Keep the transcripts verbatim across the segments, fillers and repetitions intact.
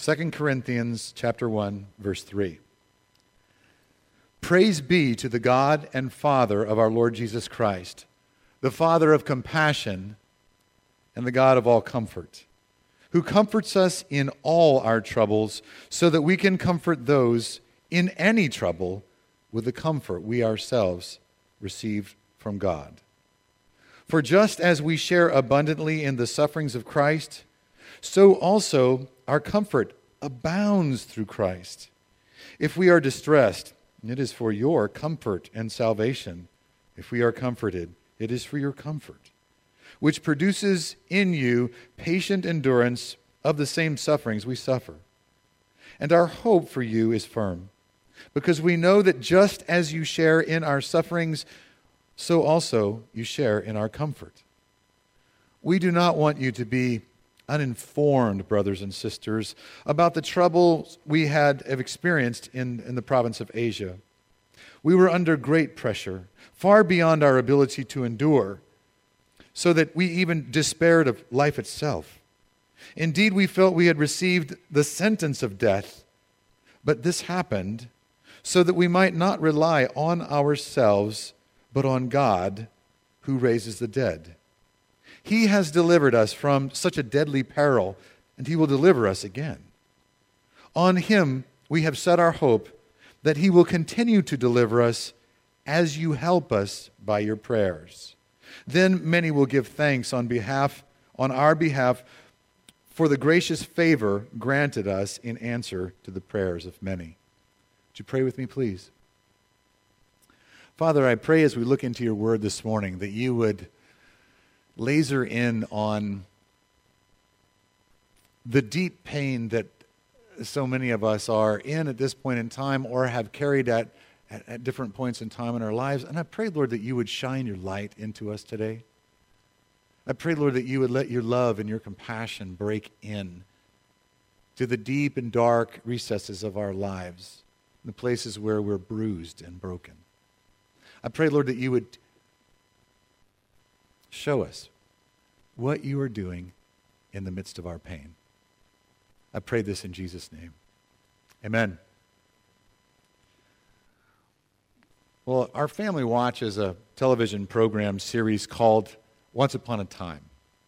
Second Corinthians chapter one, verse three. Praise be to the God and Father of our Lord Jesus Christ, the Father of compassion and the God of all comfort, who comforts us in all our troubles, so that we can comfort those in any trouble with the comfort we ourselves received from God. For just as we share abundantly in the sufferings of Christ, so also our comfort abounds through Christ. If we are distressed, it is for your comfort and salvation. If we are comforted, it is for your comfort, which produces in you patient endurance of the same sufferings we suffer. And our hope for you is firm, because we know that just as you share in our sufferings, so also you share in our comfort. We do not want you to be uninformed, brothers and sisters, about the troubles we had have experienced in, in the province of Asia. We were under great pressure, far beyond our ability to endure, so that we even despaired of life itself. Indeed, we felt we had received the sentence of death, but this happened so that we might not rely on ourselves, but on God, who raises the dead. He has delivered us from such a deadly peril, and he will deliver us again. On him we have set our hope that he will continue to deliver us as you help us by your prayers. Then many will give thanks on behalf, on our behalf, for the gracious favor granted us in answer to the prayers of many. Would you pray with me, please? Father, I pray as we look into your word this morning that you would laser in on the deep pain that so many of us are in at this point in time or have carried at, at, at different points in time in our lives. And I pray, Lord, that you would shine your light into us today. I pray, Lord, that you would let your love and your compassion break in to the deep and dark recesses of our lives, the places where we're bruised and broken. I pray, Lord, that you would show us what you are doing in the midst of our pain. I pray this in Jesus' name. Amen. Well, our family watches a television program series called Once Upon a Time.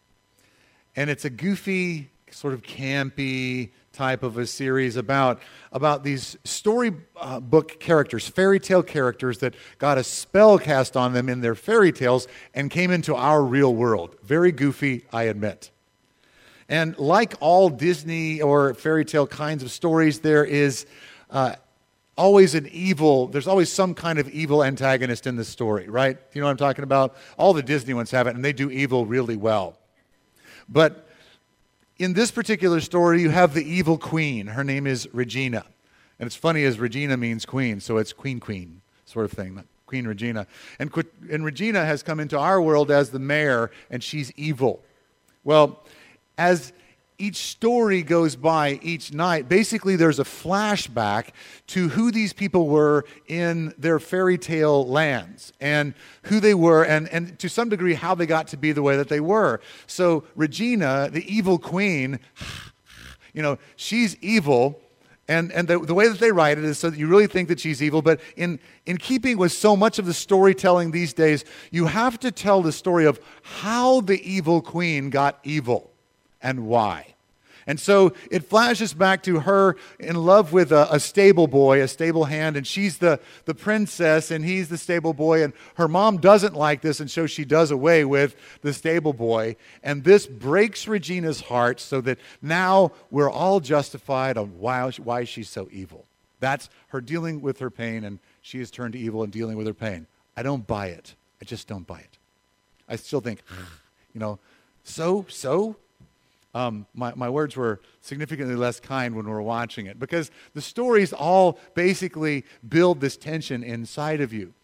And it's a goofy, sort of campy type of a series about, about these storybook uh, characters, fairy tale characters that got a spell cast on them in their fairy tales and came into our real world. Very goofy, I admit. And like all Disney or fairy tale kinds of stories, there is uh, always an evil, there's always some kind of evil antagonist in the story, right? You know what I'm talking about? All the Disney ones have it, and they do evil really well. But in this particular story, you have the evil queen. Her name is Regina. And it's funny as Regina means queen, so it's queen queen sort of thing, Queen Regina. And, and Regina has come into our world as the mayor, and she's evil. Well, as each story goes by each night, basically there's a flashback to who these people were in their fairy tale lands and who they were and, and to some degree how they got to be the way that they were. So Regina, the evil queen, you know, she's evil. And and the, the way that they write it is so that you really think that she's evil. But in, in keeping with so much of the storytelling these days, you have to tell the story of how the evil queen got evil. And why. And so it flashes back to her in love with a, a stable boy, a stable hand, and she's the, the princess, and he's the stable boy, and her mom doesn't like this, and so she does away with the stable boy. And this breaks Regina's heart so that now we're all justified on why, why she's so evil. That's her dealing with her pain, and she has turned to evil and dealing with her pain. I don't buy it. I just don't buy it. I still think, you know, so, so? Um, my, my words were significantly less kind when we were watching it because the stories all basically build this tension inside of you.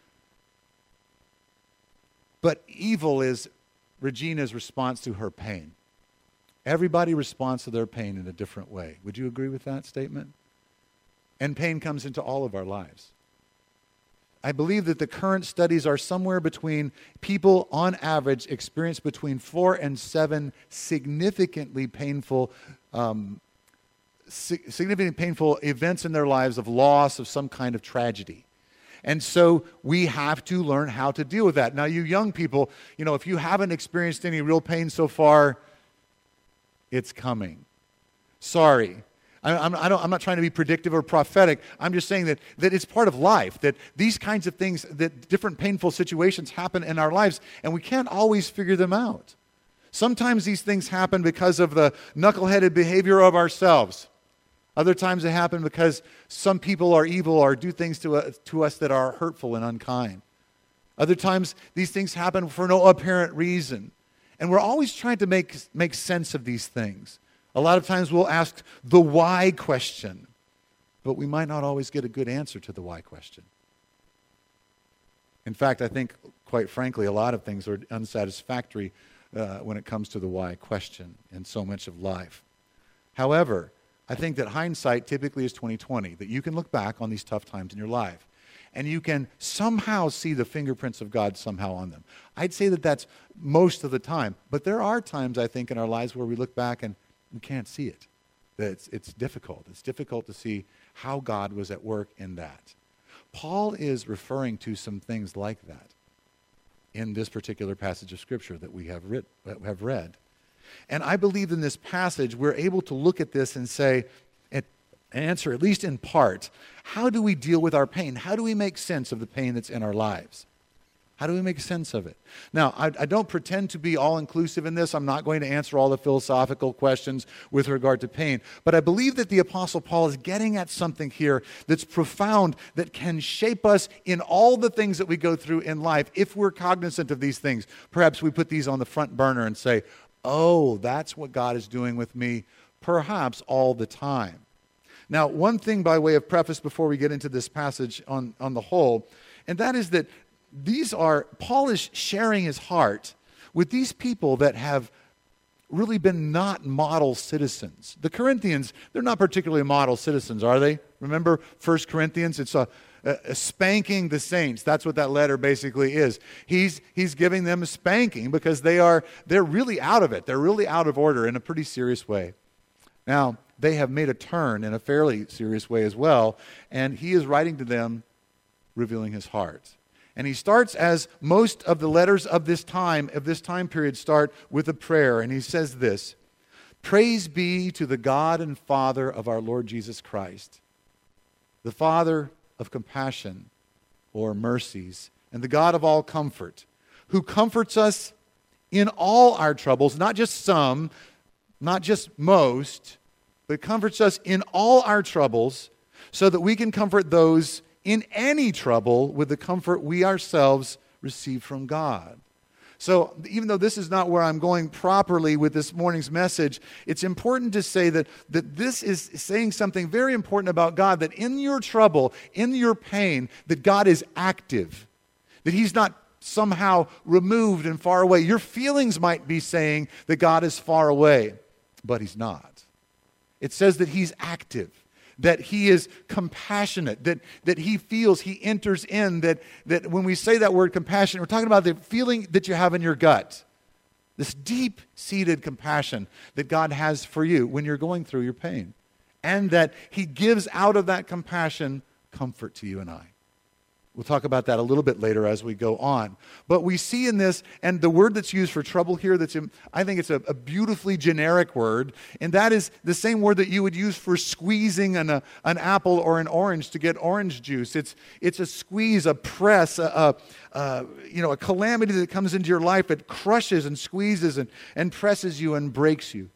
But evil is Regina's response to her pain. Everybody responds to their pain in a different way. Would you agree with that statement? And pain comes into all of our lives. I believe that the current studies are somewhere between people on average experience between four and seven significantly painful um, significant painful events in their lives of loss, of some kind of tragedy. And so we have to learn how to deal with that. Now, you young people, you know, if you haven't experienced any real pain so far, it's coming. Sorry. I, I'm, I don't, I'm not trying to be predictive or prophetic. I'm just saying that, that it's part of life, that these kinds of things, that different painful situations happen in our lives, and we can't always figure them out. Sometimes these things happen because of the knuckleheaded behavior of ourselves. Other times they happen because some people are evil or do things to us, to us that are hurtful and unkind. Other times these things happen for no apparent reason. And we're always trying to make, make sense of these things. A lot of times we'll ask the why question, but we might not always get a good answer to the why question. In fact, I think, quite frankly, a lot of things are unsatisfactory uh, when it comes to the why question in so much of life. However, I think that hindsight typically is twenty twenty, that you can look back on these tough times in your life and you can somehow see the fingerprints of God somehow on them. I'd say that that's most of the time, but there are times, I think, in our lives where we look back and we can't see it. That it's, it's difficult. It's difficult to see how God was at work in that. Paul is referring to some things like that in this particular passage of Scripture that we have, writ, have read. And I believe in this passage, we're able to look at this and say, and answer, at least in part, how do we deal with our pain? How do we make sense of the pain that's in our lives? How do we make sense of it? Now, I, I don't pretend to be all-inclusive in this. I'm not going to answer all the philosophical questions with regard to pain. But I believe that the Apostle Paul is getting at something here that's profound, that can shape us in all the things that we go through in life if we're cognizant of these things. Perhaps we put these on the front burner and say, oh, that's what God is doing with me, perhaps all the time. Now, one thing by way of preface before we get into this passage on, on the whole, and that is that these are, Paul is sharing his heart with these people that have really been not model citizens. The Corinthians, they're not particularly model citizens, are they? Remember First Corinthians? It's a Uh, spanking the saints. That's what that letter basically is. He's he's giving them a spanking because they are they're really out of it. They're really out of order in a pretty serious way. Now, they have made a turn in a fairly serious way as well, and he is writing to them, revealing his heart. And he starts, as most of the letters of this time, of this time period start, with a prayer, and he says this: "Praise be to the God and Father of our Lord Jesus Christ, the Father of compassion or mercies, and the God of all comfort, who comforts us in all our troubles," not just some, not just most, but comforts us in all our troubles, so that we can comfort those in any trouble with the comfort we ourselves receive from God. So even though this is not where I'm going properly with this morning's message, it's important to say that, that this is saying something very important about God, that in your trouble, in your pain, that God is active, that He's not somehow removed and far away. Your feelings might be saying that God is far away, but He's not. It says that He's active, that He is compassionate, that, that He feels, He enters in, that, that when we say that word compassion, we're talking about the feeling that you have in your gut. This deep-seated compassion that God has for you when you're going through your pain. And that He gives out of that compassion comfort to you and I. We'll talk about that a little bit later as we go on. But we see in this, and the word that's used for trouble here, that's in, I think it's a, a beautifully generic word, and that is the same word that you would use for squeezing an, a, an apple or an orange to get orange juice. It's, it's a squeeze, a press, a, a, a, you know, a calamity that comes into your life. It crushes and squeezes and, and presses you and breaks you.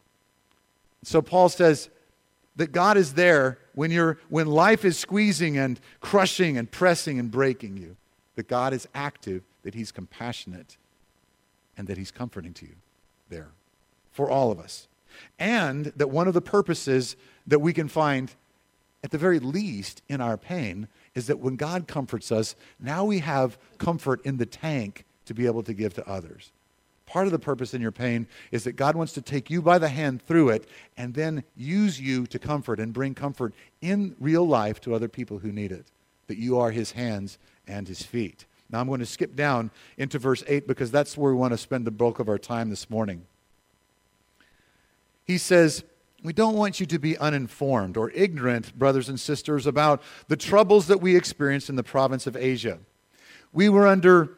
So Paul says that God is there when you're when life is squeezing and crushing and pressing and breaking you. That God is active, that He's compassionate, and that He's comforting to you there for all of us. And that one of the purposes that we can find, at the very least, in our pain, is that when God comforts us, now we have comfort in the tank to be able to give to others. Part of the purpose in your pain is that God wants to take you by the hand through it and then use you to comfort and bring comfort in real life to other people who need it. That you are His hands and His feet. Now I'm going to skip down into verse eight because that's where we want to spend the bulk of our time this morning. He says, We don't want you to be uninformed or ignorant, brothers and sisters, about the troubles that we experienced in the province of Asia. We were under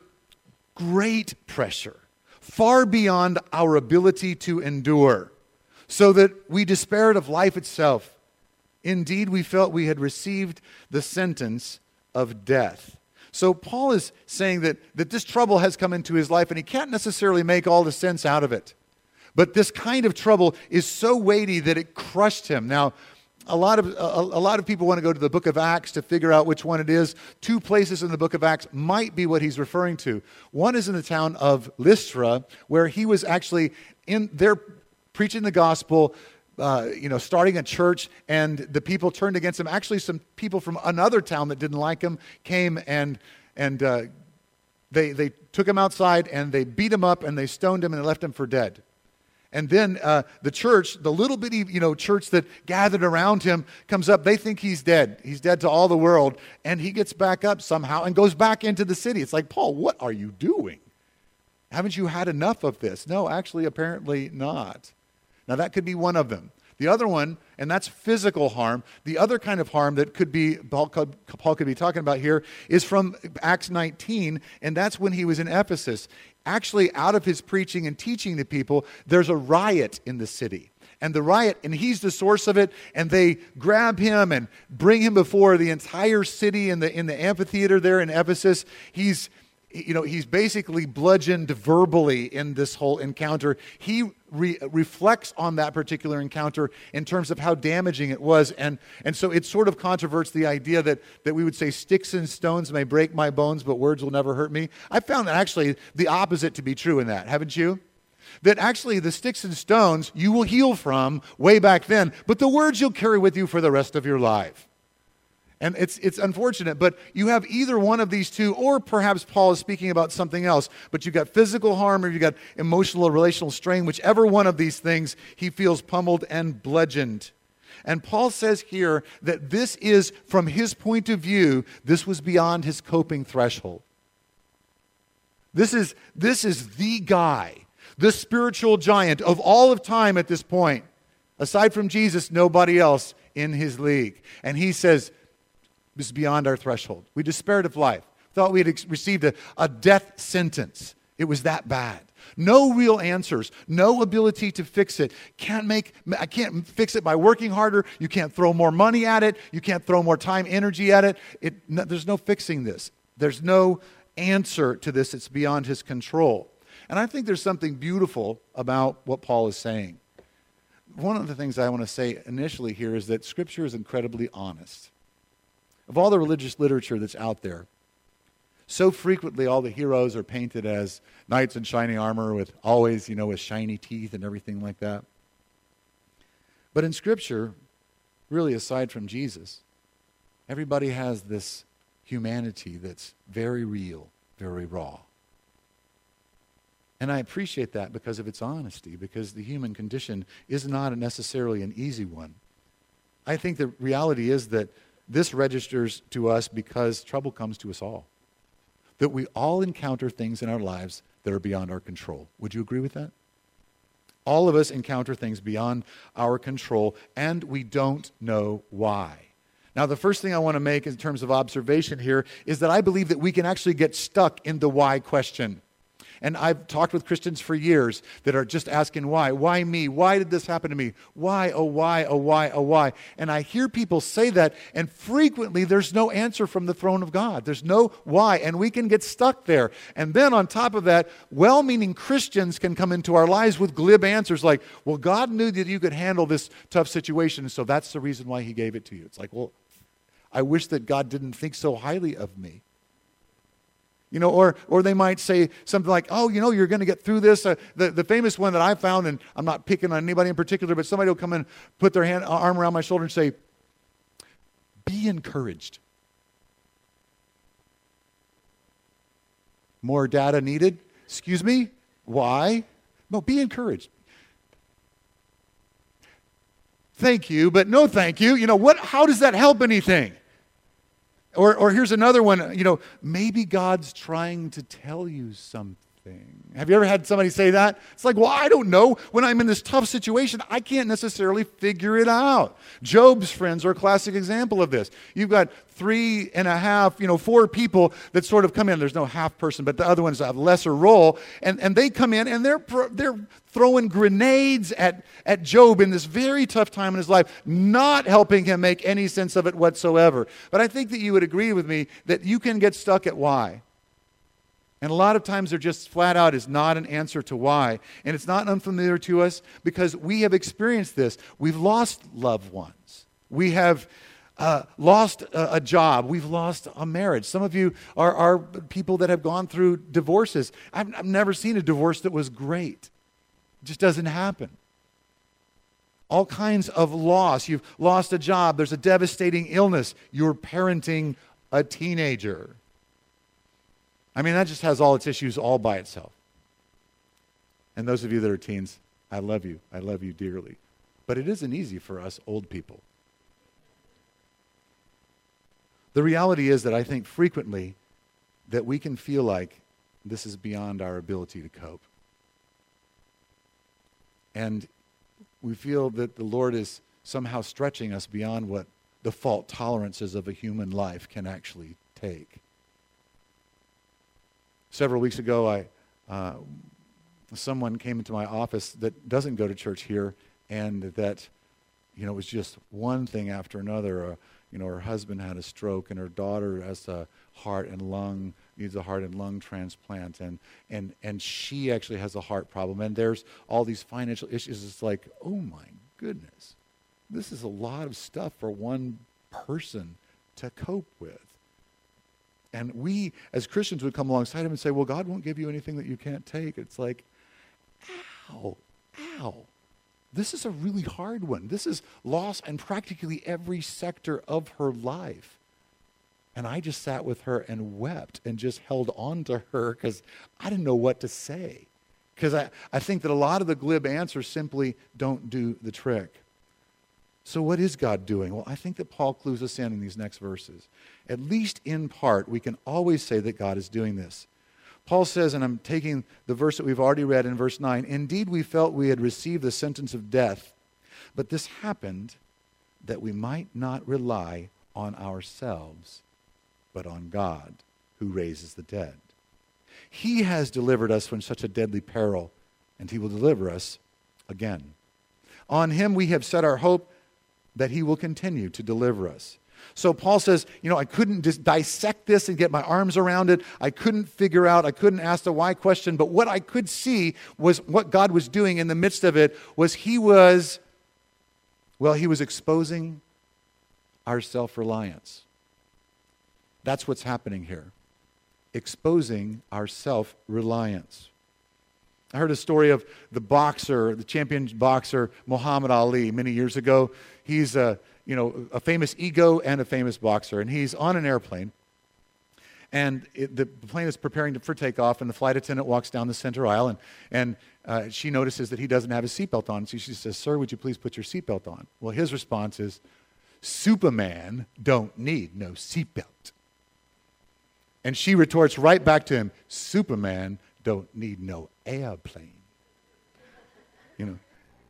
great pressure, far beyond our ability to endure, so that we despaired of life itself. Indeed, we felt we had received the sentence of death. So Paul is saying that, that this trouble has come into his life, and he can't necessarily make all the sense out of it. But this kind of trouble is so weighty that it crushed him. Now, a lot of a, a lot of people want to go to the book of Acts to figure out which one it is. Two places in the book of Acts might be what he's referring to. One is in the town of Lystra, where he was actually in there preaching the gospel, uh, you know, starting a church, and the people turned against him. Actually, some people from another town that didn't like him came and and uh, they they took him outside and they beat him up and they stoned him and they left him for dead. And then uh, the church, the little bitty, you know, church that gathered around him comes up. They think he's dead. He's dead to all the world. And he gets back up somehow and goes back into the city. It's like, Paul, what are you doing? Haven't you had enough of this? No, actually, apparently not. Now, that could be one of them. The other one, and that's physical harm. The other kind of harm that could be, Paul could, Paul could be talking about here, is from Acts nineteen, and that's when he was in Ephesus. Actually, out of his preaching and teaching to people, there's a riot in the city. And the riot, and he's the source of it, and they grab him and bring him before the entire city in the in the amphitheater there in Ephesus. He's, you know, he's basically bludgeoned verbally in this whole encounter. He re- reflects on that particular encounter in terms of how damaging it was. And, and so it sort of controverts the idea that, that we would say sticks and stones may break my bones, but words will never hurt me. I found that actually the opposite to be true in that, haven't you? That actually the sticks and stones you will heal from way back then, but the words you'll carry with you for the rest of your life. And it's it's unfortunate, but you have either one of these two, or perhaps Paul is speaking about something else. But you've got physical harm or you've got emotional or relational strain. Whichever one of these things, he feels pummeled and bludgeoned. And Paul says here that this is, from his point of view, this was beyond his coping threshold. This is, this is the guy, the spiritual giant of all of time at this point. Aside from Jesus, nobody else in his league. And he says, this is beyond our threshold. We despaired of life. Thought we had ex- received a, a death sentence. It was that bad. No real answers. No ability to fix it. Can't make. I can't fix it by working harder. You can't throw more money at it. You can't throw more time, energy at it. It no, there's no fixing this. There's no answer to this. It's beyond his control. And I think there's something beautiful about what Paul is saying. One of the things I want to say initially here is that Scripture is incredibly honest. Of all the religious literature that's out there, so frequently all the heroes are painted as knights in shining armor with always, you know, with shiny teeth and everything like that. But in Scripture, really aside from Jesus, everybody has this humanity that's very real, very raw. And I appreciate that because of its honesty, because the human condition is not necessarily an easy one. I think the reality is that this registers to us because trouble comes to us all. That we all encounter things in our lives that are beyond our control. Would you agree with that? All of us encounter things beyond our control, and we don't know why. Now, the first thing I want to make in terms of observation here is that I believe that we can actually get stuck in the why question. And I've talked with Christians for years that are just asking why. Why me? Why did this happen to me? Why, oh why, oh why, oh why? And I hear people say that, and frequently there's no answer from the throne of God. There's no why, and we can get stuck there. And then on top of that, well-meaning Christians can come into our lives with glib answers like, well, God knew that you could handle this tough situation, so that's the reason why he gave it to you. It's like, well, I wish that God didn't think so highly of me. You know, or or they might say something like, oh, you know, you're going to get through this. Uh, the, the famous one that I found, and I'm not picking on anybody in particular, but somebody will come and put their hand, arm around my shoulder and say, be encouraged. More data needed? Excuse me? Why? No, be encouraged. Thank you, but no thank you. You know, what? How does that help anything? Or or here's another one, you know, maybe God's trying to tell you something. Have you ever had somebody say that? It's like, well, I don't know. When I'm in this tough situation, I can't necessarily figure it out. Job's friends are a classic example of this. You've got three and a half, you know, four people that sort of come in. There's no half person, but the other ones have lesser role. And, and they come in and they're they're throwing grenades at, at Job in this very tough time in his life, not helping him make any sense of it whatsoever. But I think that you would agree with me that you can get stuck at why. And a lot of times there just flat out is not an answer to why. And it's not unfamiliar to us because we have experienced this. We've lost loved ones. We have uh, lost a, a job. We've lost a marriage. Some of you are, are people that have gone through divorces. I've, I've never seen a divorce that was great. It just doesn't happen. All kinds of loss. You've lost a job. There's a devastating illness. You're parenting a teenager. I mean, that just has all its issues all by itself. And those of you that are teens, I love you. I love you dearly. But it isn't easy for us old people. The reality is that I think frequently that we can feel like this is beyond our ability to cope. And we feel that the Lord is somehow stretching us beyond what the fault tolerances of a human life can actually take. Several weeks ago, I uh, someone came into my office that doesn't go to church here, and that, you know, it was just one thing after another. Uh, you know, her husband had a stroke, and her daughter has a heart and lung needs a heart and lung transplant, and and and she actually has a heart problem, and there's all these financial issues. It's like, oh my goodness, this is a lot of stuff for one person to cope with. And we, as Christians, would come alongside him and say, well, God won't give you anything that you can't take. It's like, ow, ow. This is a really hard one. This is loss in practically every sector of her life. And I just sat with her and wept and just held on to her because I didn't know what to say. Because I, I think that a lot of the glib answers simply don't do the trick. So what is God doing? Well, I think that Paul clues us in in these next verses. At least in part, we can always say that God is doing this. Paul says, and I'm taking the verse that we've already read in verse nine, indeed we felt we had received the sentence of death, but this happened that we might not rely on ourselves, but on God, who raises the dead. He has delivered us from such a deadly peril, and he will deliver us again. On him we have set our hope that he will continue to deliver us. So Paul says, you know, I couldn't just dissect this and get my arms around it. I couldn't figure out, I couldn't ask the why question, but what I could see was what God was doing in the midst of it was he was, well, he was exposing our self-reliance. That's what's happening here. Exposing our self-reliance. I heard a story of the boxer, the champion boxer, Muhammad Ali, many years ago. He's a, you know, a famous ego and a famous boxer, and he's on an airplane, and it, the plane is preparing to, for takeoff, and the flight attendant walks down the center aisle, and, and uh, she notices that he doesn't have his seatbelt on, so she says, "Sir, would you please put your seatbelt on?" Well, his response is, "Superman don't need no seatbelt." And she retorts right back to him, "Superman don't need no airplane." You know.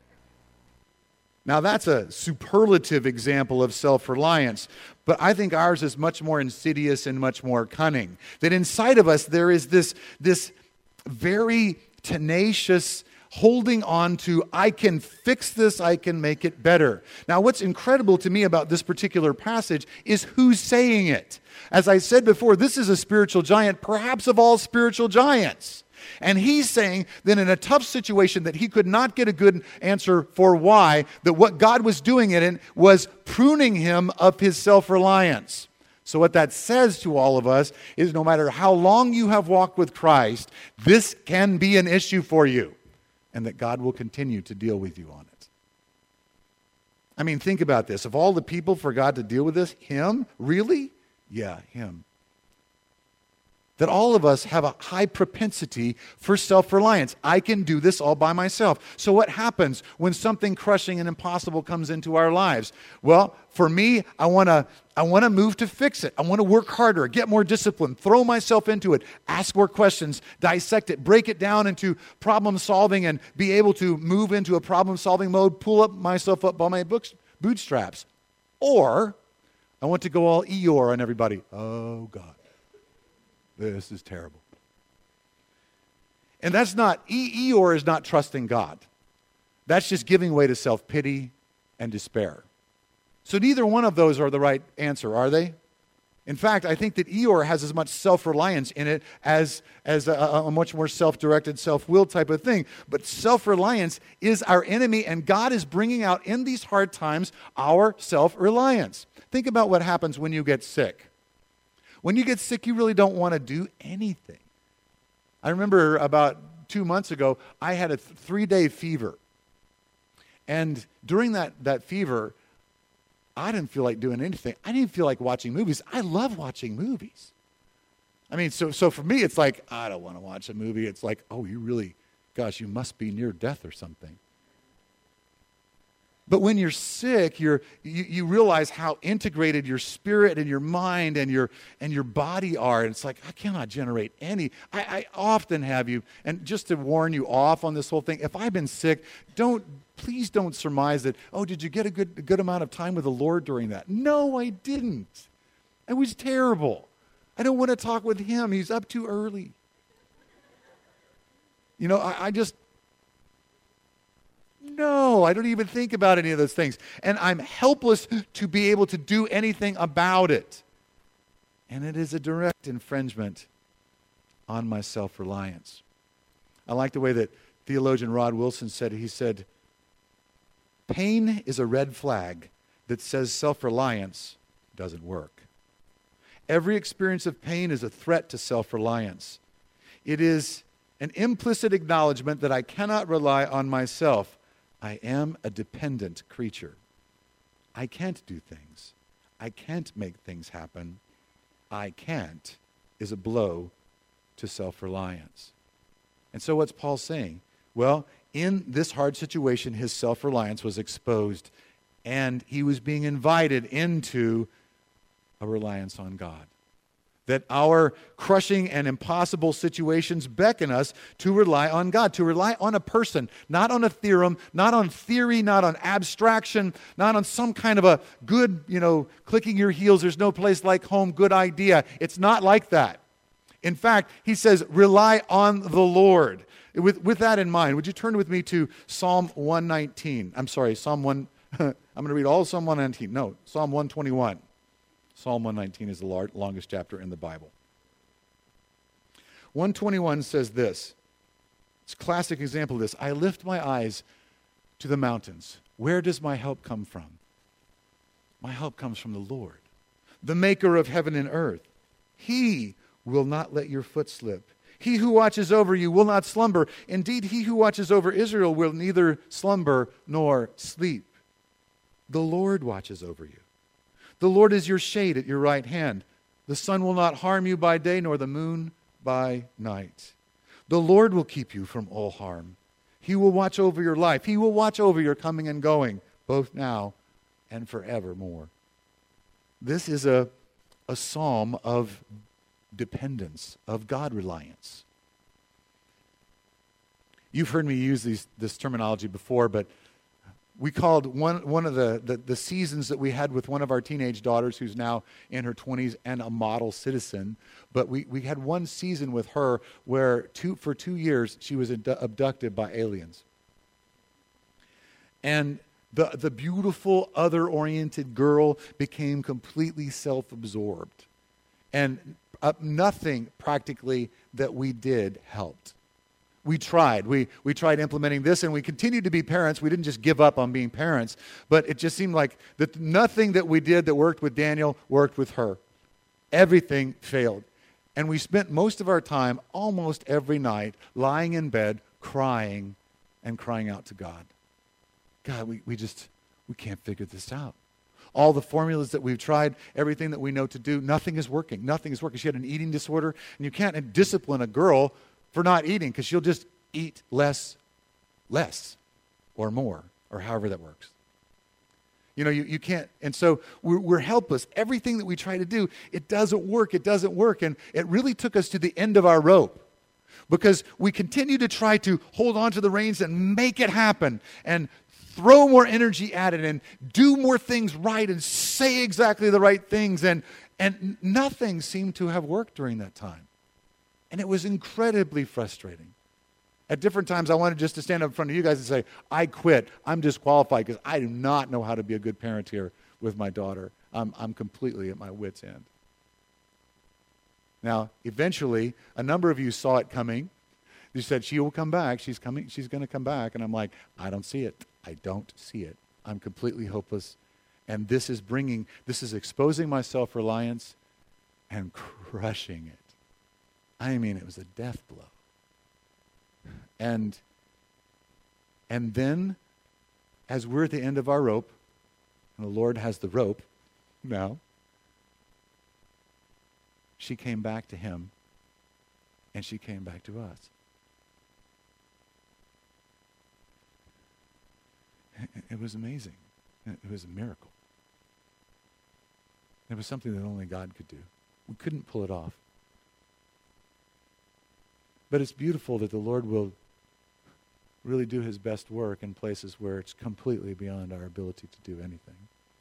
Now that's a superlative example of self-reliance, but I think ours is much more insidious and much more cunning. That inside of us there is this, this very tenacious holding on to, I can fix this, I can make it better. Now what's incredible to me about this particular passage is who's saying it. As I said before, this is a spiritual giant, perhaps of all spiritual giants. And he's saying that in a tough situation that he could not get a good answer for why, that what God was doing in it was pruning him of his self-reliance. So what that says to all of us is no matter how long you have walked with Christ, this can be an issue for you, and that God will continue to deal with you on it. I mean, think about this. Of all the people for God to deal with this, him? Really? Yeah, him. that all of us have a high propensity for self-reliance. I can do this all by myself. So what happens when something crushing and impossible comes into our lives? Well, for me, I want to I want to move to fix it. I want to work harder, get more discipline, throw myself into it, ask more questions, dissect it, break it down into problem solving, and be able to move into a problem solving mode, pull up myself up by my books, bootstraps. Or I want to go all Eeyore on everybody. Oh, God. This is terrible. And that's not, e- Eeyore is not trusting God. That's just giving way to self-pity and despair. So neither one of those are the right answer, are they? In fact, I think that Eeyore has as much self-reliance in it as, as a, a much more self-directed, self-willed type of thing. But self-reliance is our enemy, and God is bringing out in these hard times our self-reliance. Think about what happens when you get sick. When you get sick, you really don't want to do anything. I remember about two months ago, I had a th- three-day fever. And during that, that fever, I didn't feel like doing anything. I didn't feel like watching movies. I love watching movies. I mean, so so for me, it's like, I don't want to watch a movie. It's like, oh, you really, gosh, you must be near death or something. But when you're sick, you're, you, you realize how integrated your spirit and your mind and your and your body are. And it's like, I cannot generate any. I, I often have you, and just to warn you off on this whole thing, if I've been sick, don't, please don't surmise that, oh, did you get a good, a good amount of time with the Lord during that? No, I didn't. It was terrible. I don't want to talk with him. He's up too early. You know, I, I just... No, I don't even think about any of those things. And I'm helpless to be able to do anything about it. And it is a direct infringement on my self-reliance. I like the way that theologian Rod Wilson said it. He said, pain is a red flag that says self-reliance doesn't work. Every experience of pain is a threat to self-reliance. It is an implicit acknowledgement that I cannot rely on myself. I am a dependent creature. I can't do things. I can't make things happen. I can't is a blow to self-reliance. And so what's Paul saying? Well, in this hard situation, his self-reliance was exposed, and he was being invited into a reliance on God. That our crushing and impossible situations beckon us to rely on God, to rely on a person, not on a theorem, not on theory, not on abstraction, not on some kind of a good, you know, clicking your heels, there's no place like home, good idea. It's not like that. In fact, he says, rely on the Lord. With, with that in mind, would you turn with me to Psalm one nineteen? I'm sorry, Psalm one, I'm going to read all of Psalm one nineteen. No, Psalm one twenty-one. Psalm one nineteen is the lar- longest chapter in the Bible. one twenty-one says this. It's a classic example of this. I lift my eyes to the mountains. Where does my help come from? My help comes from the Lord, the maker of heaven and earth. He will not let your foot slip. He who watches over you will not slumber. Indeed, he who watches over Israel will neither slumber nor sleep. The Lord watches over you. The Lord is your shade at your right hand. The sun will not harm you by day, nor the moon by night. The Lord will keep you from all harm. He will watch over your life. He will watch over your coming and going, both now and forevermore. This is a, a psalm of dependence, of God reliance. You've heard me use these, this terminology before, but we called one, one of the, the, the seasons that we had with one of our teenage daughters who's now in her twenties and a model citizen, but we, we had one season with her where two, for two years she was ad- abducted by aliens. And the, the beautiful, other-oriented girl became completely self-absorbed. And uh, nothing practically that we did helped. We tried. We we tried implementing this, and we continued to be parents. We didn't just give up on being parents, but it just seemed like that nothing that we did that worked with Daniel worked with her. Everything failed. And we spent most of our time, almost every night, lying in bed, crying and crying out to God. God, we, we just, we can't figure this out. all the formulas that we've tried, everything that we know to do, nothing is working. Nothing is working. She had an eating disorder, and you can't discipline a girl for not eating because she'll just eat less, less, or more, or however that works. You know, you, you can't, and so we're, we're helpless. Everything that we try to do, it doesn't work, it doesn't work, and it really took us to the end of our rope because we continue to try to hold on to the reins and make it happen and throw more energy at it and do more things right and say exactly the right things, and, and nothing seemed to have worked during that time. And it was incredibly frustrating. At different times, I wanted just to stand up in front of you guys and say, I quit. I'm disqualified because I do not know how to be a good parent here with my daughter. I'm, I'm completely at my wit's end. Now, eventually, a number of you saw it coming. You said, she will come back. She's coming. She's going to come back. And I'm like, I don't see it. I don't see it. I'm completely hopeless. And this is bringing, this is exposing my self-reliance and crushing it. I mean, it was a death blow. And, and then, as we're at the end of our rope, and the Lord has the rope now, she came back to him, and she came back to us. It was amazing. It was a miracle. It was something that only God could do. We couldn't pull it off. But it's beautiful that the Lord will really do his best work in places where it's completely beyond our ability to do anything.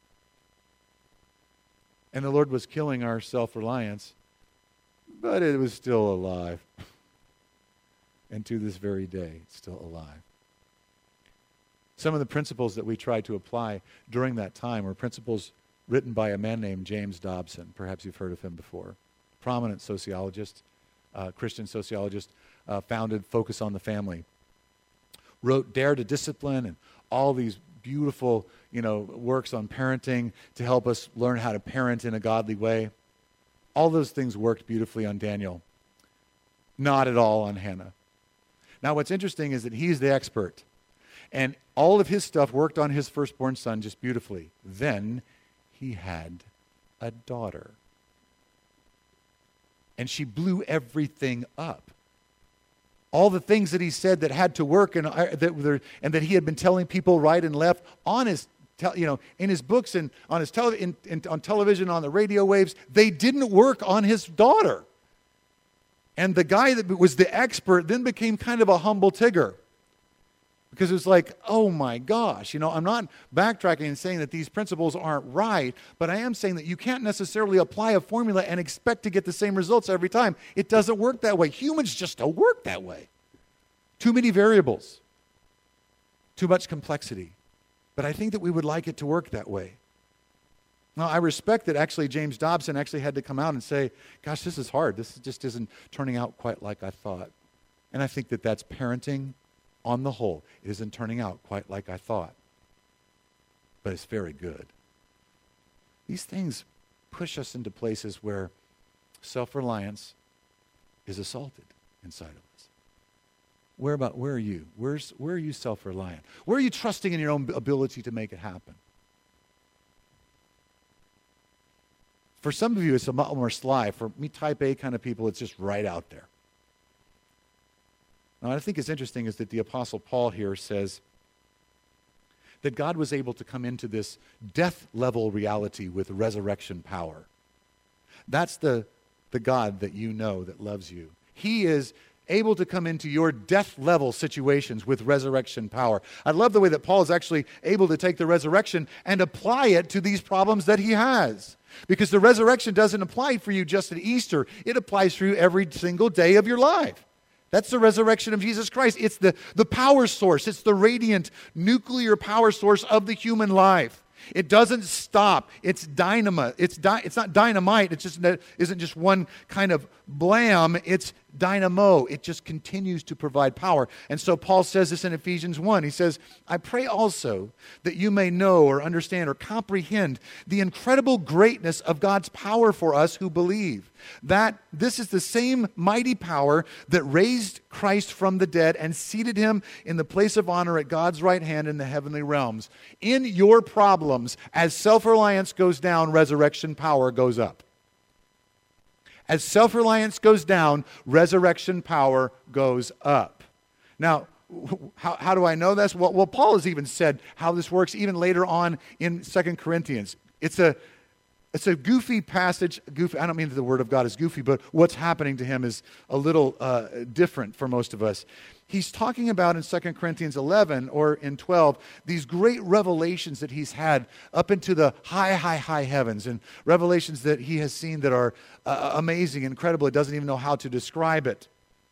And the Lord was killing our self-reliance, but it was still alive. And to this very day, it's still alive. Some of the principles that we tried to apply during that time were principles written by a man named James Dobson. Perhaps you've heard of him before. Prominent sociologist, uh, Christian sociologist, uh, founded Focus on the Family. Wrote Dare to Discipline and all these beautiful, you know, works on parenting to help us learn how to parent in a godly way. All those things worked beautifully on Daniel. Not at all on Hannah. Now what's interesting is that he's the expert. And all of his stuff worked on his firstborn son just beautifully. Then he had a daughter. And she blew everything up. All the things that he said that had to work and uh, that were, and that he had been telling people right and left on his, te- you know, in his books and on his tele- in, in, on television, on the radio waves, they didn't work on his daughter. And the guy that was the expert then became kind of a humble Tigger. Because it was like, oh my gosh, you know, I'm not backtracking and saying that these principles aren't right, but I am saying that you can't necessarily apply a formula and expect to get the same results every time. It doesn't work that way. Humans just don't work that way. Too many variables. Too much complexity. But I think that we would like it to work that way. Now, I respect that actually James Dobson actually had to come out and say, gosh, this is hard. This just isn't turning out quite like I thought. And I think that that's parenting. On the whole, it isn't turning out quite like I thought. But it's very good. These things push us into places where self-reliance is assaulted inside of us. Where about, where are you? Where's, where are you self-reliant? Where are you trusting in your own ability to make it happen? For some of you, it's a lot more sly. For me, type A kind of people, it's just right out there. Now, what I think is interesting is that the Apostle Paul here says that God was able to come into this death-level reality with resurrection power. That's the, the God that you know that loves you. He is able to come into your death-level situations with resurrection power. I love the way that Paul is actually able to take the resurrection and apply it to these problems that he has. Because the resurrection doesn't apply for you just at Easter. It applies for you every single day of your life. That's the resurrection of Jesus Christ. It's the, the power source. It's the radiant nuclear power source of the human life. It doesn't stop. It's dynamite. It's di- It's not dynamite. It just it isn't just one kind of blam. It's dynamo. It just continues to provide power. And so Paul says this in Ephesians one. He says, I pray also that you may know or understand or comprehend the incredible greatness of God's power for us who believe. That this is the same mighty power that raised Christ from the dead and seated him in the place of honor at God's right hand in the heavenly realms. In your problem, problems. As self-reliance goes down, resurrection power goes up. As self-reliance goes down, resurrection power goes up. Now, how, how do I know this? Well, well, Paul has even said how this works even later on in Second Corinthians. It's a It's a goofy passage. Goofy. I don't mean that the Word of God is goofy, but what's happening to him is a little uh, different for most of us. He's talking about in Second Corinthians eleven or in twelve, these great revelations that he's had up into the high, high, high heavens, and revelations that he has seen that are uh, amazing, incredible. He doesn't even know how to describe it.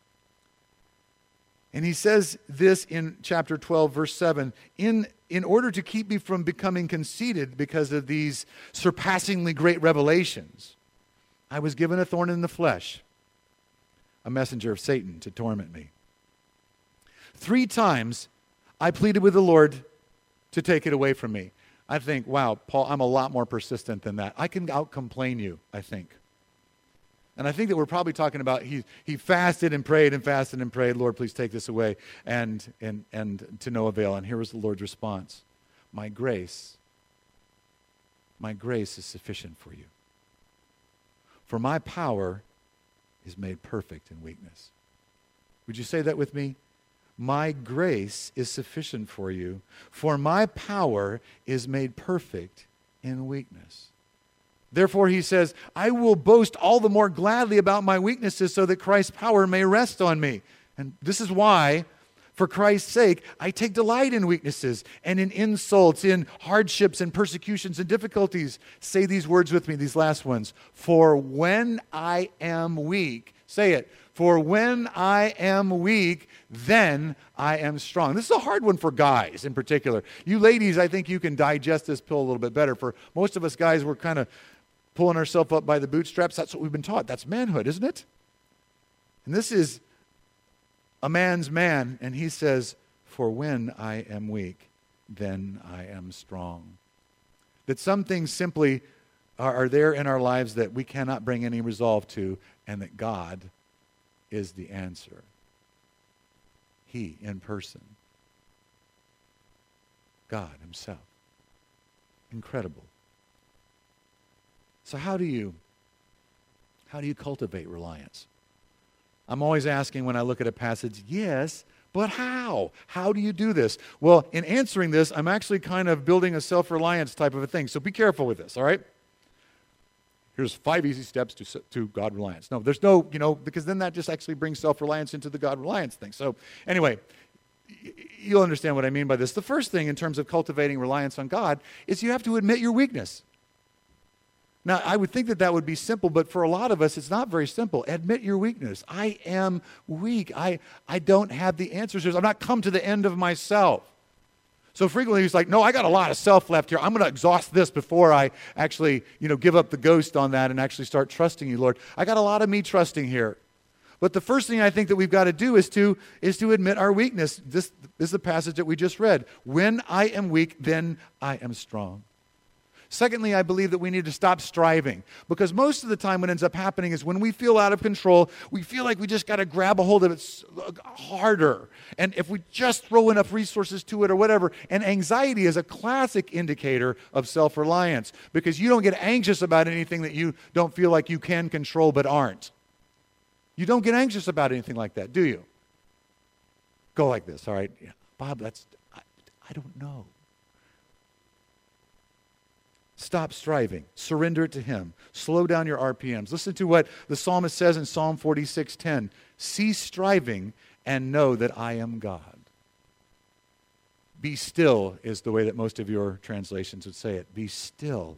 And he says this in chapter twelve, verse seven, in In order to keep me from becoming conceited because of these surpassingly great revelations, I was given a thorn in the flesh, a messenger of Satan to torment me. Three times I pleaded with the Lord to take it away from me. I think, wow, Paul, I'm a lot more persistent than that. I can out-complain you, I think. And I think that we're probably talking about he he fasted and prayed and fasted and prayed, Lord, please take this away, and and and to no avail. And here was the Lord's response. My grace, my grace is sufficient for you. For my power is made perfect in weakness. Would you say that with me? My grace is sufficient for you, for my power is made perfect in weakness. Therefore, he says, I will boast all the more gladly about my weaknesses so that Christ's power may rest on me. And this is why, for Christ's sake, I take delight in weaknesses and in insults, in hardships and persecutions and difficulties. Say these words with me, these last ones. For when I am weak, say it, for when I am weak, then I am strong. This is a hard one for guys in particular. You ladies, I think you can digest this pill a little bit better. For most of us guys, we're kind of pulling ourselves up by the bootstraps. That's what we've been taught. That's manhood, isn't it? And this is a man's man, and he says, for when I am weak, then I am strong. That some things simply are, are there in our lives that we cannot bring any resolve to, and that God is the answer. He in person. God himself. Incredible. So how do you, how do you cultivate reliance? I'm always asking when I look at a passage, yes, but how? How do you do this? Well, in answering this, I'm actually kind of building a self-reliance type of a thing. So be careful with this, all right? Here's five easy steps to, to God reliance. No, there's no, you know, because then that just actually brings self-reliance into the God reliance thing. So anyway, you'll understand what I mean by this. The first thing in terms of cultivating reliance on God is you have to admit your weakness. Now, I would think that that would be simple, but for a lot of us, it's not very simple. Admit your weakness. I am weak. I, I don't have the answers. I'm not come to the end of myself. So frequently he's like, no, I got a lot of self left here. I'm going to exhaust this before I actually, you know, give up the ghost on that and actually start trusting you, Lord. I got a lot of me trusting here. But the first thing I think that we've got to do is to, is to admit our weakness. This, this is the passage that we just read. When I am weak, then I am strong. Secondly, I believe that we need to stop striving, because most of the time what ends up happening is when we feel out of control, we feel like we just got to grab a hold of it harder. And if we just throw enough resources to it or whatever, and anxiety is a classic indicator of self-reliance, because you don't get anxious about anything that you don't feel like you can control but aren't. You don't get anxious about anything like that, do you? Go like this, all right? Yeah. Bob, that's, I, I don't know. Stop striving. Surrender it to him. Slow down your R P Ms. Listen to what the psalmist says in Psalm forty-six ten. Cease striving and know that I am God. Be still is the way that most of your translations would say it. Be still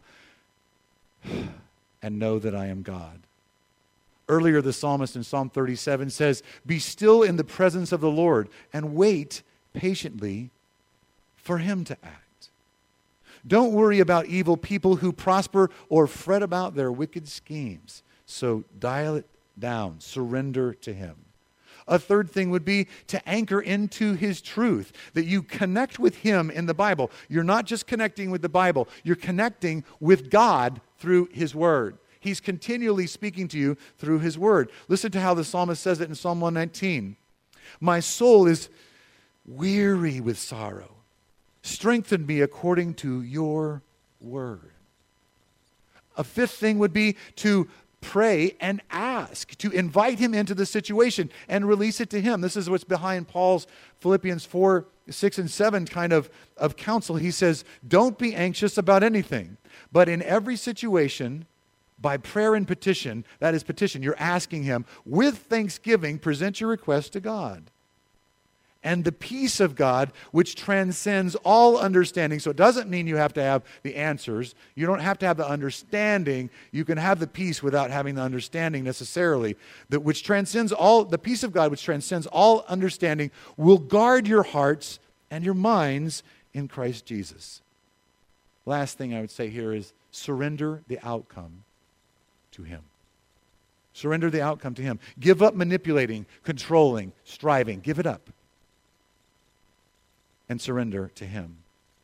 and know that I am God. Earlier, the psalmist in Psalm thirty-seven says, be still in the presence of the Lord and wait patiently for him to act. Don't worry about evil people who prosper or fret about their wicked schemes. So dial it down. Surrender to him. A third thing would be to anchor into his truth, that you connect with him in the Bible. You're not just connecting with the Bible. You're connecting with God through his word. He's continually speaking to you through his word. Listen to how the psalmist says it in Psalm one nineteen. My soul is weary with sorrow. Strengthen me according to your word. A fifth thing would be to pray and ask, to invite him into the situation and release it to him. This is what's behind Paul's Philippians four, six, and seven kind of, of counsel. He says, don't be anxious about anything, but in every situation, by prayer and petition, that is petition, you're asking him, with thanksgiving, present your request to God. And the peace of God, which transcends all understanding. So it doesn't mean you have to have the answers. You don't have to have the understanding. You can have the peace without having the understanding necessarily. That which transcends all, the peace of God, which transcends all understanding, will guard your hearts and your minds in Christ Jesus. Last thing I would say here is surrender the outcome to him. Surrender the outcome to him. Give up manipulating, controlling, striving. Give it up. And surrender to him.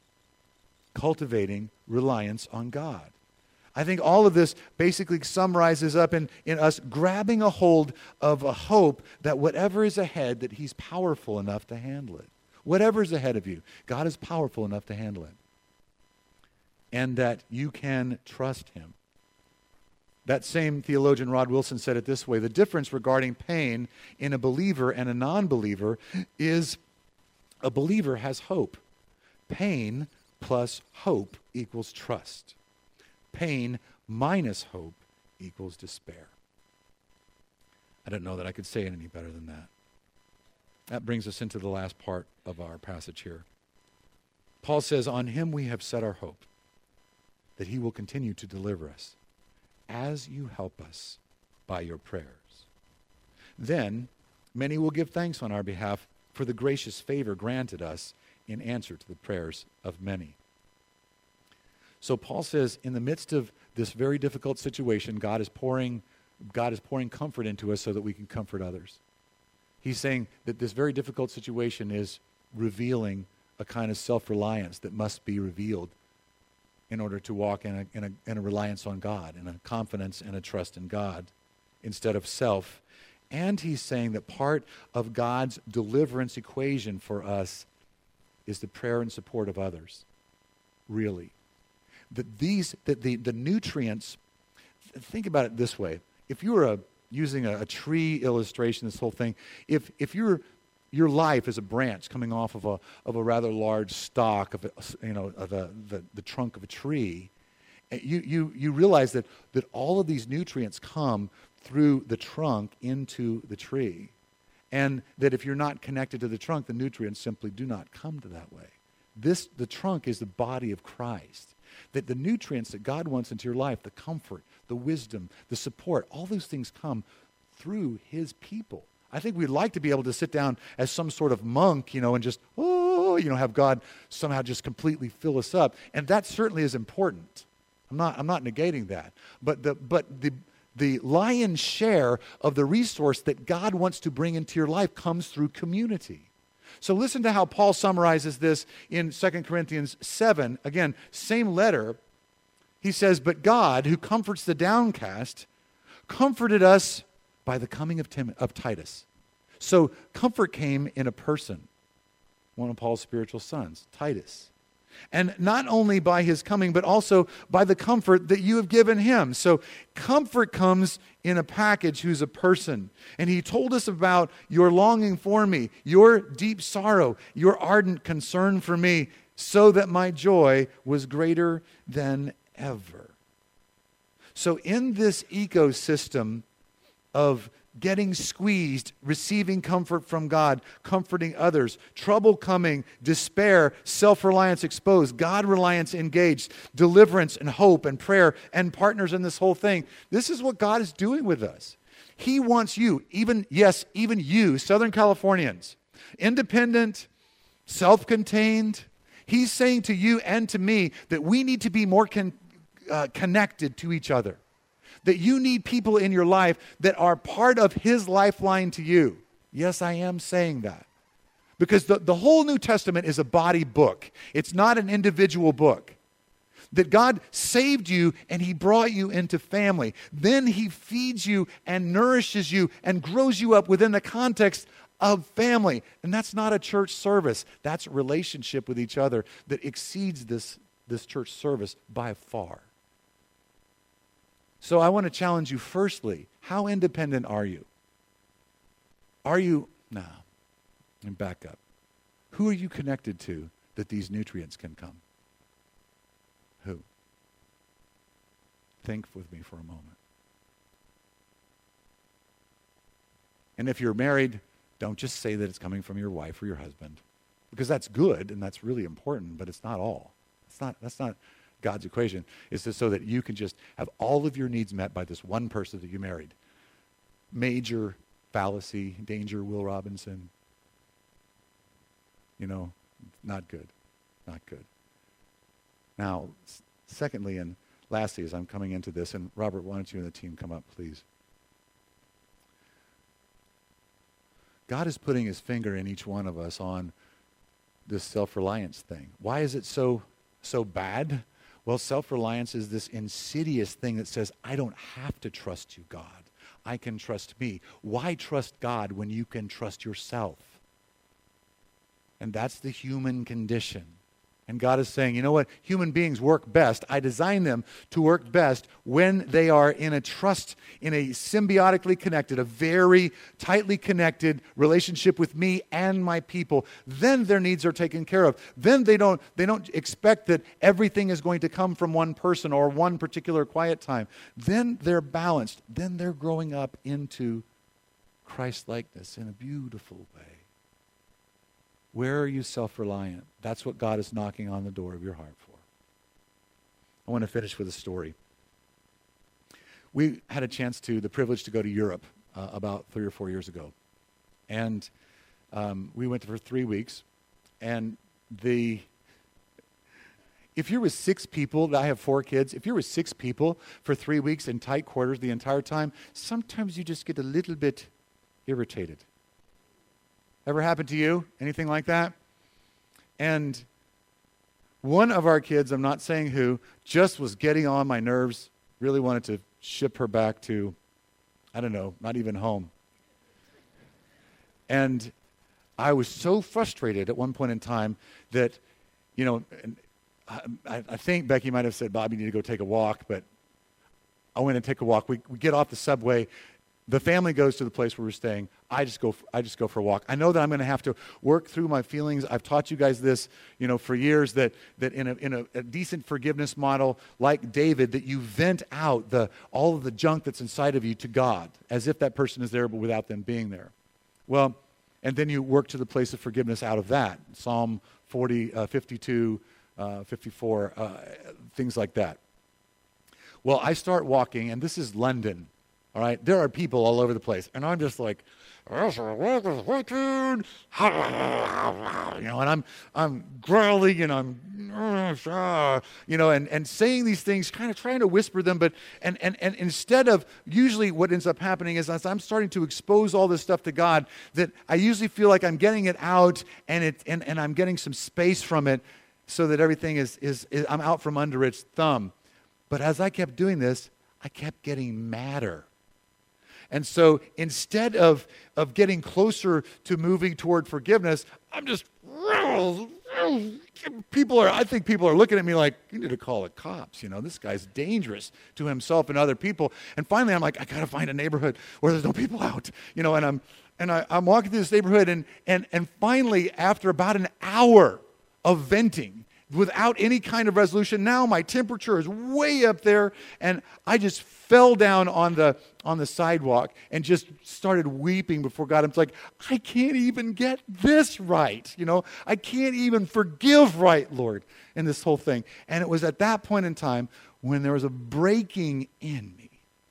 Cultivating reliance on God. I think all of this basically summarizes up in, in us grabbing a hold of a hope that whatever is ahead, that he's powerful enough to handle it. Whatever is ahead of you, God is powerful enough to handle it. And that you can trust him. That same theologian, Rod Wilson, said it this way: the difference regarding pain in a believer and a non-believer is a believer has hope. Pain plus hope equals trust. Pain minus hope equals despair. I don't know that I could say it any better than that. That brings us into the last part of our passage here. Paul says, on him we have set our hope, that he will continue to deliver us, as you help us by your prayers. Then many will give thanks on our behalf for the gracious favor granted us in answer to the prayers of many. So Paul says, in the midst of this very difficult situation, God is pouring, God is pouring comfort into us so that we can comfort others. He's saying that this very difficult situation is revealing a kind of self-reliance that must be revealed in order to walk in a, in a, in a reliance on God, in a confidence and a trust in God instead of self. And he's saying that part of God's deliverance equation for us is the prayer and support of others. Really. That these, that the, the nutrients, think about it this way. If you were a, using a, a tree illustration, this whole thing, if if you're, your life is a branch coming off of a of a rather large stalk of a, you know of a, the the trunk of a tree, you you you realize that that all of these nutrients come through the trunk into the tree, and that if you're not connected to the trunk, the nutrients simply do not come to that way. This the trunk is the body of Christ. That the nutrients that God wants into your life, the comfort, the wisdom, the support, all those things come through his people. I think we'd like to be able to sit down as some sort of monk, you know, and just, oh, you know, have God somehow just completely fill us up. And that certainly is important. I'm not, I'm not negating that. But the, but the, the lion's share of the resource that God wants to bring into your life comes through community. So listen to how Paul summarizes this in Second Corinthians seven. Again, same letter. He says, but God, who comforts the downcast, comforted us by the coming of, Tim, of Titus. So comfort came in a person, one of Paul's spiritual sons, Titus. And not only by his coming, but also by the comfort that you have given him. So comfort comes in a package who's a person. And he told us about your longing for me, your deep sorrow, your ardent concern for me, so that my joy was greater than ever. So in this ecosystem of getting squeezed, receiving comfort from God, comforting others, trouble coming, despair, self-reliance exposed, God-reliance engaged, deliverance and hope and prayer and partners in this whole thing. This is what God is doing with us. He wants you, even, yes, even you, Southern Californians, independent, self-contained. He's saying to you and to me that we need to be more con- uh, connected to each other. That you need people in your life that are part of his lifeline to you. Yes, I am saying that. Because the, the whole New Testament is a body book. It's not an individual book. That God saved you and he brought you into family. Then he feeds you and nourishes you and grows you up within the context of family. And that's not a church service. That's a relationship with each other that exceeds this this church service by far. So I want to challenge you firstly, how independent are you? Are you, no, and back up. Who are you connected to that these nutrients can come? Who? Think with me for a moment. And if you're married, don't just say that it's coming from your wife or your husband, because that's good and that's really important, but it's not all. It's not, that's not God's equation. It's just so that you can just have all of your needs met by this one person that you married. Major fallacy, danger, Will Robinson. You know, not good. Not good. Now, s- secondly, and lastly, as I'm coming into this, and Robert, why don't you and the team come up, please? God is putting his finger in each one of us on this self-reliance thing. Why is it so so bad? Well, self-reliance is this insidious thing that says, I don't have to trust you, God. I can trust me. Why trust God when you can trust yourself? And that's the human condition. And God is saying, you know what? Human beings work best. I designed them to work best when they are in a trust, in a symbiotically connected, a very tightly connected relationship with me and my people. Then their needs are taken care of. Then they don't, they don't expect that everything is going to come from one person or one particular quiet time. Then they're balanced. Then they're growing up into Christ-likeness in a beautiful way. Where are you self-reliant? That's what God is knocking on the door of your heart for. I want to finish with a story. We had a chance to, the privilege to go to Europe uh, about three or four years ago. And um, we went for three weeks. And the, if you're with six people, I have four kids, if you're with six people for three weeks in tight quarters the entire time, sometimes you just get a little bit irritated. Ever happened to you? Anything like that? And one of our kids, I'm not saying who, just was getting on my nerves, really wanted to ship her back to, I don't know, not even home. And I was so frustrated at one point in time that, you know, and I, I think Becky might have said, Bob, you need to go take a walk, but I went and take a walk. We, we get off the subway. The family goes to the place where we're staying. I just go. For, I just go for a walk. I know that I'm going to have to work through my feelings. I've taught you guys this, you know, for years. That that in a in a, a decent forgiveness model, like David, that you vent out the all of the junk that's inside of you to God, as if that person is there, but without them being there. Well, and then you work to the place of forgiveness out of that. Psalm forty, uh, fifty-two, uh, fifty-four, uh, things like that. Well, I start walking, and this is London. All right, there are people all over the place, and I'm just like, you know, and I'm I'm growling and I'm, you know, and, and saying these things, kind of trying to whisper them, but and, and and instead of usually what ends up happening is as I'm starting to expose all this stuff to God, that I usually feel like I'm getting it out and it and, and I'm getting some space from it, so that everything is, is is I'm out from under its thumb. But as I kept doing this, I kept getting madder. And so instead of, of getting closer to moving toward forgiveness, I'm just, people are, I think people are looking at me like, you need to call the cops. You know, this guy's dangerous to himself and other people. And finally, I'm like, I got to find a neighborhood where there's no people out. You know, and I'm, and I, I'm walking through this neighborhood, and, and, and finally, after about an hour of venting, without any kind of resolution, now my temperature is way up there, and I just fell down on the on the sidewalk and just started weeping before God. I'm like, I can't even get this right, you know? I can't even forgive right, Lord, in this whole thing. And it was at that point in time when there was a breaking in me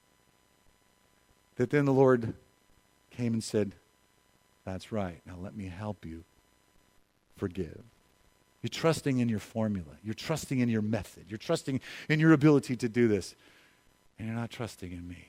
that then the Lord came and said, that's right, now let me help you forgive. You're trusting in your formula. You're trusting in your method. You're trusting in your ability to do this. And you're not trusting in me.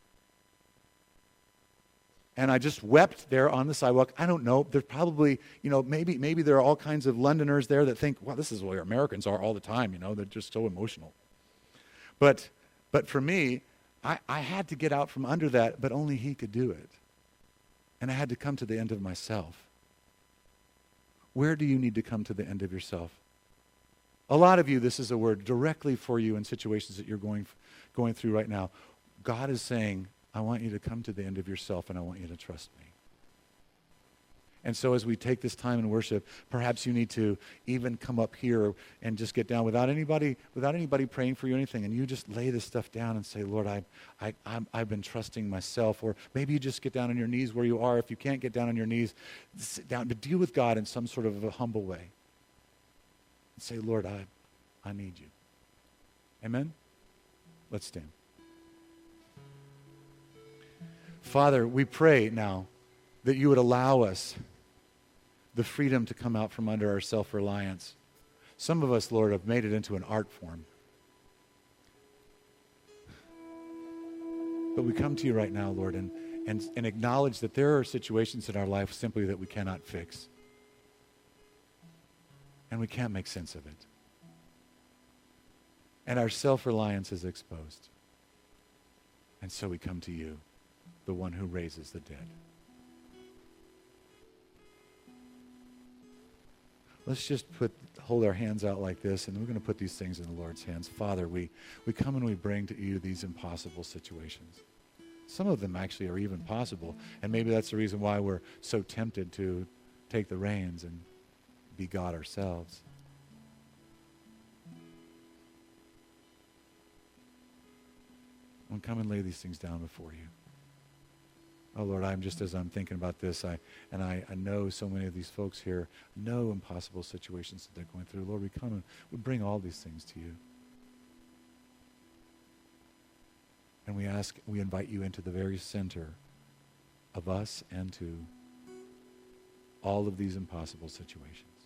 And I just wept there on the sidewalk. I don't know. There's probably, you know, maybe maybe there are all kinds of Londoners there that think, well, this is where Americans are all the time. You know, they're just so emotional. But but for me, I, I had to get out from under that, but only he could do it. And I had to come to the end of myself. Where do you need to come to the end of yourself? A lot of you, this is a word directly for you in situations that you're going, going through right now. God is saying, I want you to come to the end of yourself and I want you to trust me. And so as we take this time in worship, perhaps you need to even come up here and just get down without anybody without anybody praying for you or anything, and you just lay this stuff down and say, Lord, I, I, I'm, I've been trusting myself. Or maybe you just get down on your knees where you are. If you can't get down on your knees, sit down to deal with God in some sort of a humble way. And say, Lord, I, I need you. Amen? Let's stand. Father, we pray now that you would allow us the freedom to come out from under our self-reliance. Some of us, Lord, have made it into an art form. But we come to you right now, Lord, and, and, and acknowledge that there are situations in our life simply that we cannot fix. And we can't make sense of it. And our self-reliance is exposed. And so we come to you, the one who raises the dead. Let's just put hold our hands out like this, and we're going to put these things in the Lord's hands. Father, we, we come and we bring to you these impossible situations. Some of them actually are even possible, and maybe that's the reason why we're so tempted to take the reins and be God ourselves. And come and lay these things down before you. Oh, Lord, I'm just as I'm thinking about this, I and I, I know so many of these folks here know impossible situations that they're going through. Lord, we come and we bring all these things to you. And we ask, we invite you into the very center of us and to all of these impossible situations.